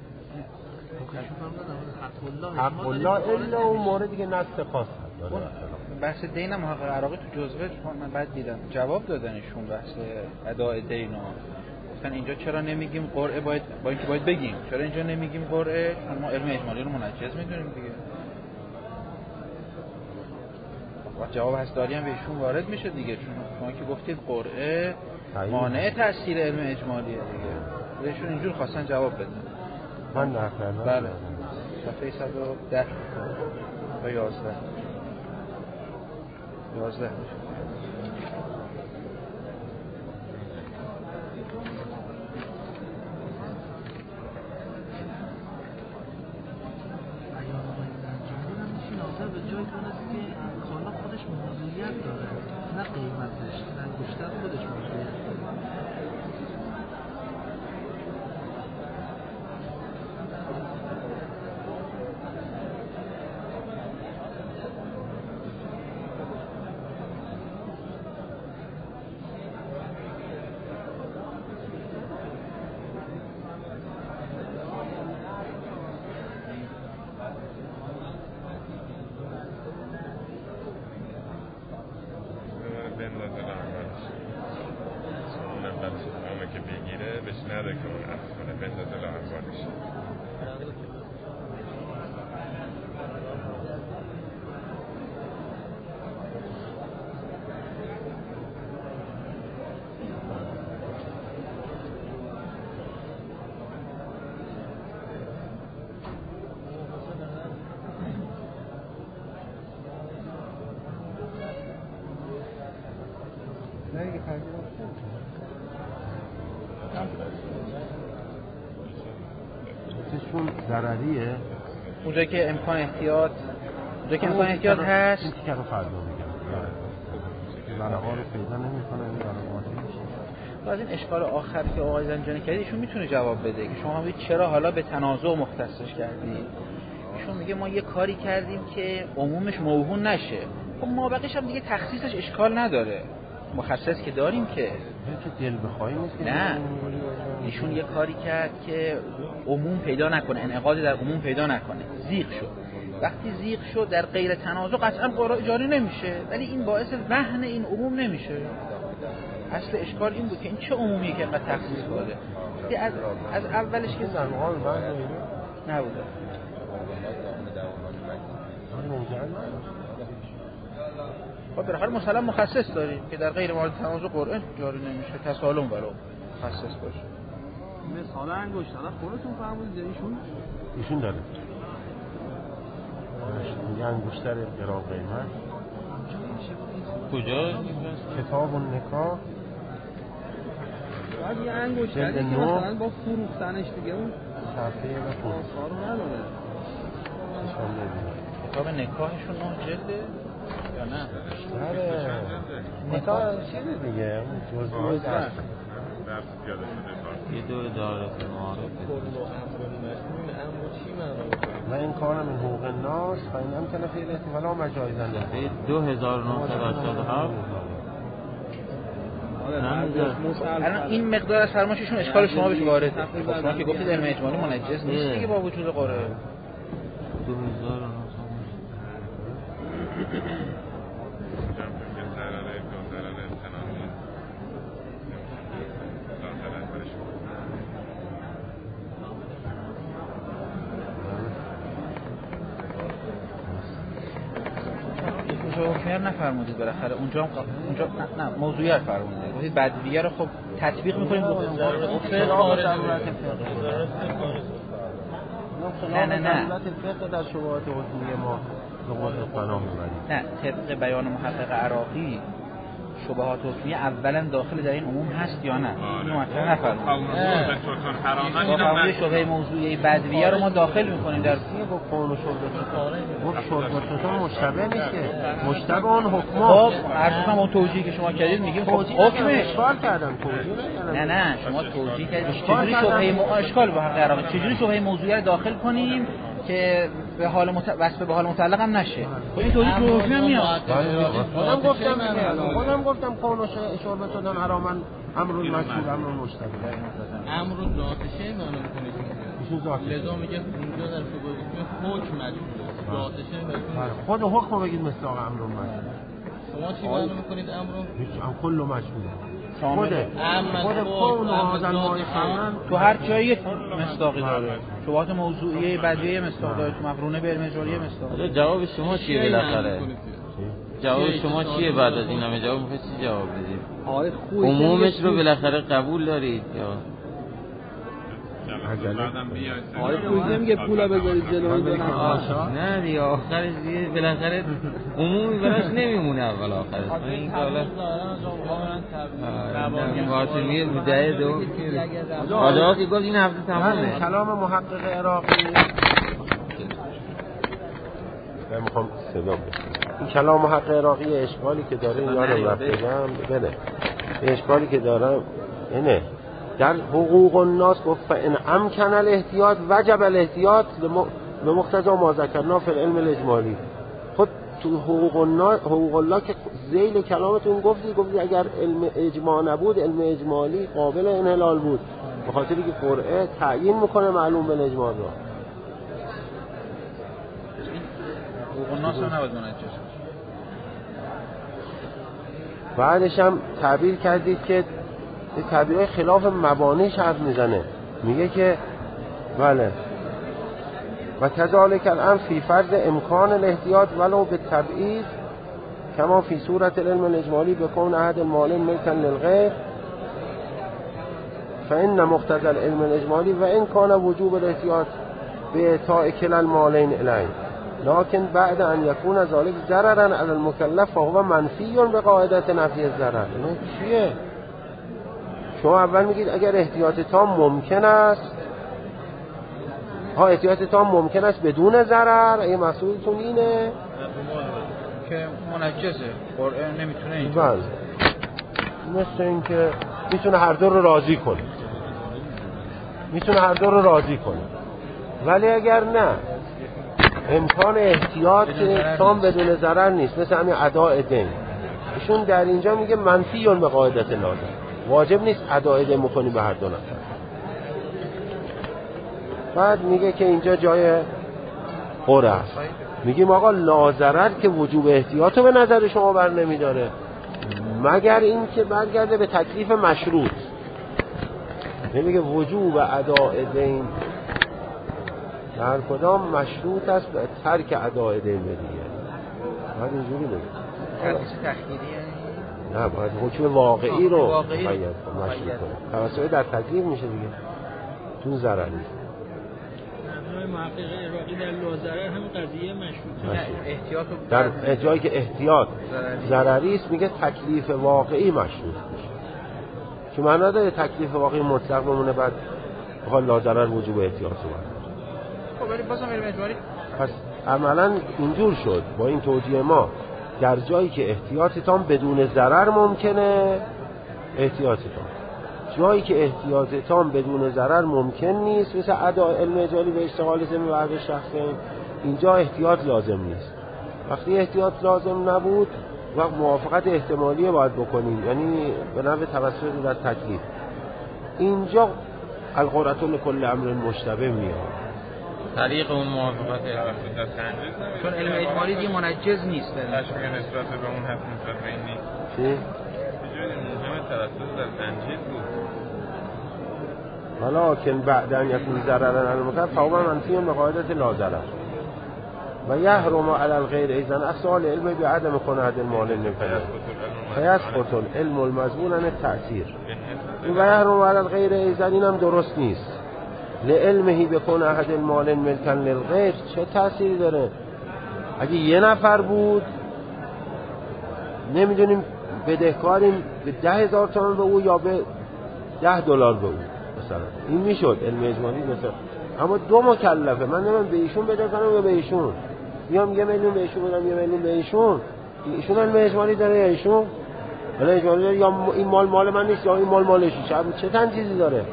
حق الله الا اون موردی که نص خاص هست. بحث دین هم محقق عراقی تو جزوه من بعد دیدم جواب دادنشون بحث اداء دین ها، گفتن اینجا چرا نمیگیم قرعه، باید با اینکه باید بگیم چرا اینجا نمیگیم قرعه، چون ما علم اجمالی رو منجز میدونیم دیگه. وقت جواب هستاری هم بهشون وارد میشه دیگه، چون شما که گفتید قرعه مانع تاثیر علم اجمالیه دیگه، بهشون اینجور خواستن جواب بدن. من نکردم. بله صفحه صد و ده تا یازده یازده به جای کنه که کالا خودش موضوعیت داره، نه قیمتش، نه بیشتر خودش موضوعیت داره. نده که اون اصل کنه بندازه لحظه چون ضرریه اونجایی که امکان احتیاط اونجایی که امکان احتیاط هست این که فردا میگم ورقا رو پیدا نمی‌کنه این ورقات و از این اشکال آخری که آقای زنجانی کرد ایشون میتونه جواب بده که شما میگید چرا حالا به تنازع مختصش کردید. ایشون میگه ما یه کاری کردیم که عمومش موهون نشه. خب ما بقیش هم دیگه تخصیصش اشکال نداره، مخصص که داریم که دل بخواهی نیست که نه. ایشون یه کاری کرد که عموم پیدا نکنه، انعقادی در عموم پیدا نکنه، زیغ شد. وقتی زیغ شد در غیر تنازع قطعا قرار جاری نمیشه، ولی این باعث وهن این عموم نمیشه. اصل اشکال این بود که این چه عمومیه که اینقدر تخصیص بوده. از از اولش که زنوان نبوده. خب بالاخره مثلا مخصص داریم که در غیر مورد تنازع قرآن جاری نمیشه، تسالم ولو مخصص باشه. مثال انگشتر خودتون فرمودید ایشون ایشون داره میگه انگشتر قرار قیمت کجا؟ کتاب و نکاح بعد یه انگشتری که مثلا با فروختنش دیگه اون صفحه و آثار رو نداره. نشان ببینید کتاب نکاحشون نه جلده یا نه؟ بیشتره نکاح چیزه دیگه اون جزئی درس درس پیاده شده یه دور داره معارفه کل و امر مسئول امر چی معنی؟ و این کار من حقوق الناس و این هم کنه فعل احتمالا مجایزن دو هزار و نهصد و هشتاد و هفت الان این مقدار از فرمایششون اشکال شما بهش وارده. شما که گفتید علم اجمالی منجز نیست دیگه با وجود قرآن. دو هزار و نهصد حکمیه نفرمودید بالاخره اونجا هم اونجا نه, نه موضوعیت فرمودید گفتید بدویه رو خب تطبیق می‌کنیم به فقه خارجی نه نه نه دولت فقه در شبهات حکمیه ما به قول پناه می‌بریم. نه طبق بیان محقق عراقی شبهات حکمیه اولا داخل در این عموم هست یا نه اینو مطرح نفرمودید. قانون شبهه موضوعی بدویه رو ما داخل می‌کنیم در با قانون شبهه گفت شبهه مشتبه نیست که مشتبه اون حکما. خب عرضم اون توجیهی که شما کردید میگیم خب حکم اشکال کردن توجیه نه نه شما توجیه کردید چجوری شبهه اشکال با حق عراقی چجوری شبهه موضوعی رو داخل کنیم که به حال مت... وصف به حال متعلق هم نشه. خب این توضیح رو حکم میاد. خودم گفتم خودم گفتم قانون شربت شدن حرامن امر مشهور امر مشتبه امر ذاتشه معنا میکنید ایشون ذاتشه لذا میگه اونجا در شبهه حکم مشهور ذاتشه خود حکم بگید مثل امر مشهور شما چی معنا میکنید امر هیچ هم کل مشهور خود خود کون و هذا الماء تو هر جایی مصداقی داره. شبهات موضوعی بدیهی مصداق داره، تو مقرونه به علم اجمالی مصداق. جواب شما چیه بالاخره؟ جواب شما چیه بعد از این همه جواب میخواید چی جواب بدید؟ آره خوبه عمومش رو بالاخره قبول دارید یا آره پول نمیگه پولا بذارید جلوی دادن نه دیگه آخرش دیگه بالاخره عمومی براش نمیمونه اول آخرش این که حالا قاسمیه مدعی دو آجاقا که گفت این هفته تمامه کلام محقق عراقی من میخوام صدا بکنم این کلام محقق عراقی اشکالی که داره یادم رفت بگم بله اشکالی که دارم اینه در حقوق الناس گفت فان امکن الاحتیاط وجب الاحتیاط به مقتضی ما ذکرنا فی العلم الاجمالی. خود تو حقوق الناس حقوق الله که ذیل کلامتون گفتی گفتی اگر علم اجماع نبود علم اجمالی قابل انحلال بود به خاطری که قرعه تعیین میکنه معلوم بالاجماع را. حقوق الناس رو نباید منجز. بعدش هم تعبیر کردید که تعبیرهای خلاف مبانی حرف میزنه میگه که بله و کذالک الان فی فرض امکان الاحتیاط ولو به تبعیض کما فی صورت العلم الاجمالی بکون احد المالین ملکا للغیر فان مقتضى العلم الاجمالی و ان کان وجوب الاحتیاط به اعطاء کلا المالین الیه لكن بعد ان یکون ذلك ضررا علی المکلف فهو منفی بقاعده نفی الضرر. چیه شما اول میگید اگر احتیاط تام ممکن است، ها احتیاط تام ممکن است بدون ضرر، این مسئولتون اینه که منجزه قرعه نمیتونه اینجا. بله مثل این که میتونه هر دو رو راضی کنه، میتونه هر دو رو راضی کنه. ولی اگر نه امکان احتیاط تام بدون ضرر نیست، مثل همین اداء دین، ایشون در اینجا میگه منفی به قاعدت لازم، واجب نیست اداء دین بکنی به هر دو نفر. بعد میگه که اینجا جای قرعه است، میگیم آقا لاضرر که وجوب احتیاط رو به نظر شما بر نمیداره مگر این که برگرده به تکلیف مشروط. نمیگه وجوب اداء دین در کدام مشروط است به ترک اداء دین به دیگری. باید اینجوری بگیم ترکش تخییری یعنی؟ نه، باید حکم واقعی رو واقعی باید مشروط کنه. توسط در تکلیف میشه دیگه، تو ضرری محقق عراقی در لاضرر هم قضیه مشروطه. احتیاط در جایی که احتیاط ضرری است میگه تکلیف واقعی مشروط میشه. که معنا داره تکلیف واقعی مطلق بمونه بعد بخواد لاضرر وجوب احتیاط رو خب ولی بازم علم اجمالی پس عملا اینجور شد با این توجیه ما در جایی که احتیاط تام بدون ضرر ممکنه احتیاط تام، جایی که احتیاط تام بدون ضرر ممکن نیست مثل اداء علم اجالی به اشتغال ذمه و حق شخصین، اینجا احتیاط لازم نیست. وقتی احتیاط لازم نبود وقت موافقت احتمالی باید بکنیم، یعنی به نحو توسط در تکلیف. اینجا القرعة لکل امر مشتبه میاد طریق اون موافقت چون علم اجمالی دیگه منجز نیست. تشبیه نسبت به اون هست نسبت به این نیست. چی؟ بجای مهم ترسل در تنجیز بود. حالا که بعدن یکون ضررن المکر فهو منفی به قاعدت لا ضرر و یحرم علی الغیر ایضا اصل علم بعدم کنه المال نفعه فیسقط العلم المضمون عن التأثیر. و یحرم علی الغیر ایضا اینم درست نیست. لعلمه بکن احد المال ملکا للغیر چه تأثیری داره؟ اگه یه نفر بود نمیدونیم بدهکاریم به ده هزار تومان به او یا به ده دلار به او مثلا، این میشد علم اجمالی مثلا. اما دو مکلفه، من نمیم به ایشون بده کنم یا به ایشون، بیام یه میلیون به ایشون بدم یه میلیون به ایشون، ایشون علم اجمالی داره یا ایشون علم اجمالی داره، یا این مال مال من نیست یا این مال مالشه، چه تنجیزی داره؟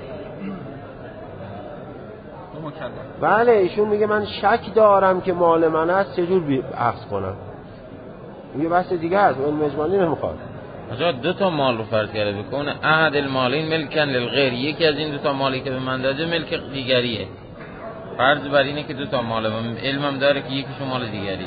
بله ایشون میگه من شک دارم که مال من است، چجور اخذ کنم؟ یه بحث دیگه است، علم اجمالی نمیخواد. آجا دو تا مال رو فرض کرده بکنه احد المالین ملکن للغیر، یکی از این دو تا مالی که به من داده ملک دیگریه. فرض بر اینه که دو تا مال من علمم داره که یکیشون مال دیگریه.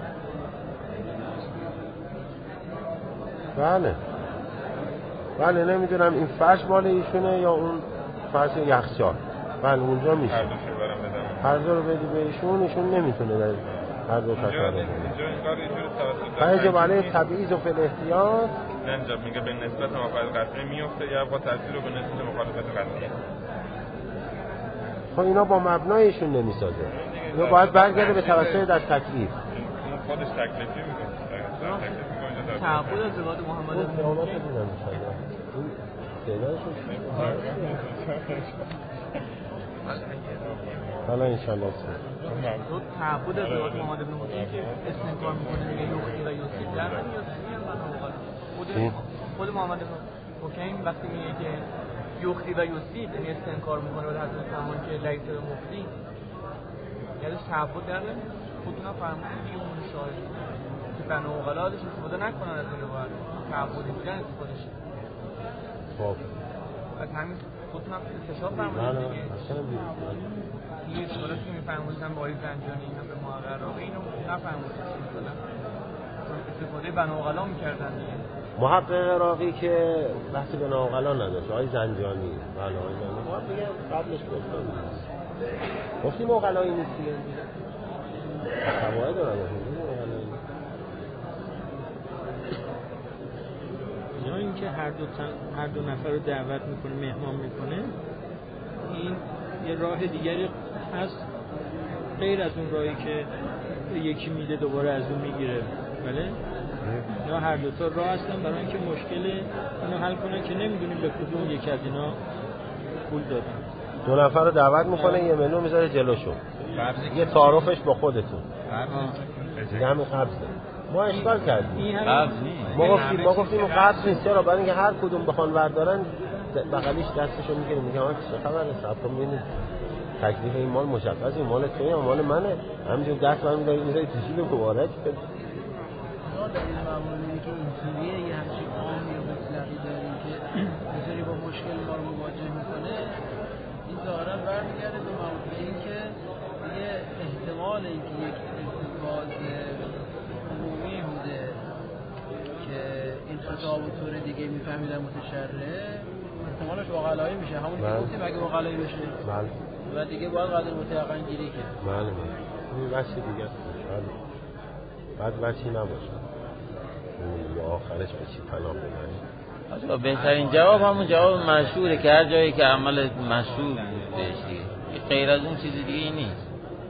بله بله نمیدونم این فرش مال ایشونه یا اون فرش یخچال. بله اونجا میشه هر دوشو برم بدم، هر دو رو بدی به ایشون، ایشون نمیتونه در هر دو خطر بده. اینجا انگار یه جور توسط فیجب علیه تبعیض و فل احتیاط. نه اینجا میگه به نسبت مخالفت قطعی میفته یا با تأثیر رو به نسبت مخالفت قطعی. خب اینا با مبنایشون نمیسازه، اینا باید برگرده به توسط در تکلیف. اون خودش تکلیفی میگه، تکلیف میگه اینجا تعبد از زباد محمد اون خیانت بودن میشده این تعدادشون حالا انشالله تو تعبد از زباد محمد ابن حسین که استنکار میکنه میگه یوخی و یوسید در نمیاد خود خود محمد ابن حسین وقتی میگه که یوخی و یوسید یعنی استنکار میکنه به حضرت زمان که لیس مفتی یعنی تعبد در نمیاد. خودتون هم فرمودید دیگه اون شاهد که بنو اغلالش استفاده نکنن از این روایت تعبدی بودن استفاده شد. خب از همین خودتون هم استشار فرمودید دیگه یه سوالت که میفرمودن با آقای زنجانی اینا به محقق عراقی اینو نفرمودید مثلا استفاده بنو اغلا میکردن دیگه. محقق عراقی که بحثی بنو اغلا نداشت، آقای زنجانی بله آقای زنجانی ما دیگه قبلش گفتم گفتیم اغلایی نیست دیگه قواعد رو نداشتیم یا اینکه هر دو تن، هر دو نفر رو دعوت میکنه مهمان میکنه، این یه راه دیگری هست غیر از اون راهی که یکی میده دوباره از اون میگیره. بله یا هر دو تا راه هستن برای اینکه مشکل اینو حل کنن که نمیدونیم به کدوم یک از اینا پول دادن. دو نفر رو دعوت میکنه یه منو میذاره جلوشون، یه تعارفش با خودتون دیگه همین قبضه. ما اشکال کردیم، ما گفتیم ما گفتیم قبض نیست. چرا؟ برای اینکه هر کدوم بخوان بردارن بغلیش دستشو میگیره میگه آقا چه خبره، صاحب میبینید تکلیف این مال مشخصه، این مال توئه، مال منه، همینجور دست من میذاری میذاری تو جیب مبارک. معمولی که اینطوریه یه همچین عامی و مطلقی داریم که اینطوری با مشکل ما رو مواجه میکنه، این ظاهرا برمیگرده به موضوع این که یه احتمال اینکه یک اتفاق عمومی بوده که این خطاب و طور دیگه میفهمیدن متشرع، احتمالش واقع‌الایی میشه، همون که گفتیم اگه واقع‌الایی بشه بله و دیگه باید قدر متیقن گیری کرد. بله این بچه دیگه بله بعد بچی نباشه یا آخرش به چی پناه ببریم. بهترین جواب همون جواب مشهوره که هر جایی که عمل مشهور بهش دیگه غیر از اون چیز دیگه ای نیست.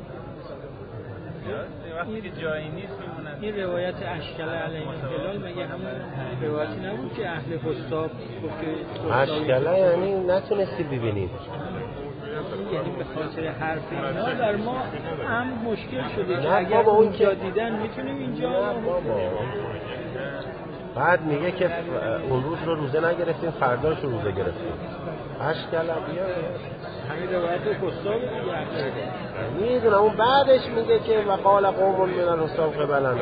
وقتی که جایی نیست میمونن. این روایت اشکل علیه الهلال مگه همون روایتی نبود که اهل حساب گفت که اشکله یعنی نتونستی ببینید، یعنی به خاطر حرف اینا در ما هم مشکل شده که نه اگر بابا اون اونجا که دیدن میتونیم اینجا بابا. بعد میگه که اون روز رو روزه نگرفتیم فرداش رو روزه گرفتیم. اشکله بیا همین روایت حساب میدونم اون بعدش میگه که وقال قوم من الحساب قبلنا.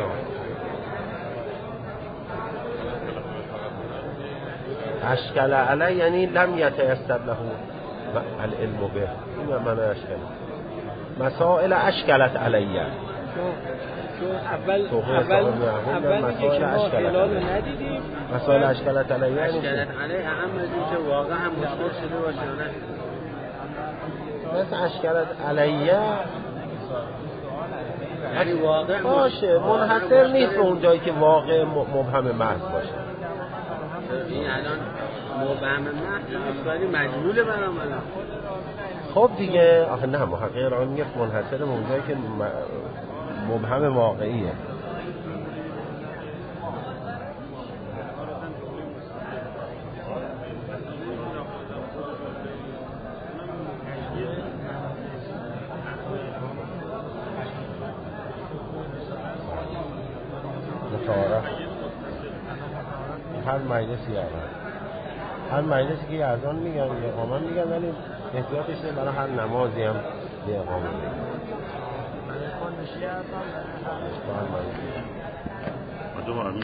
اشکل علی یعنی لم یتیسر له العلم به، این معنی اشکل. مسائل اشکلت علیه، چون اول اول اول میگه که ما هلال رو ندیدیم، مسائل اشکلت علیه اشکلت علیه اهم از این که واقعا هم مشکل شده باشه نه مثل اشکلت علیه یعنی واقع باشه منحصر نیست به اون جایی که واقع مبهم محض باشه. این الان مبهم محض نیست ولی مجهول برام الان. خب دیگه آخه نه محقق الان میگه منحصر به اون جایی که مبهم واقعیه. متعارف هر مجلسی هر هر مجلسی که اذان میگن یا اقامه میگن ولی احتیاطش برای هر نمازی هم یه اقامه میگن.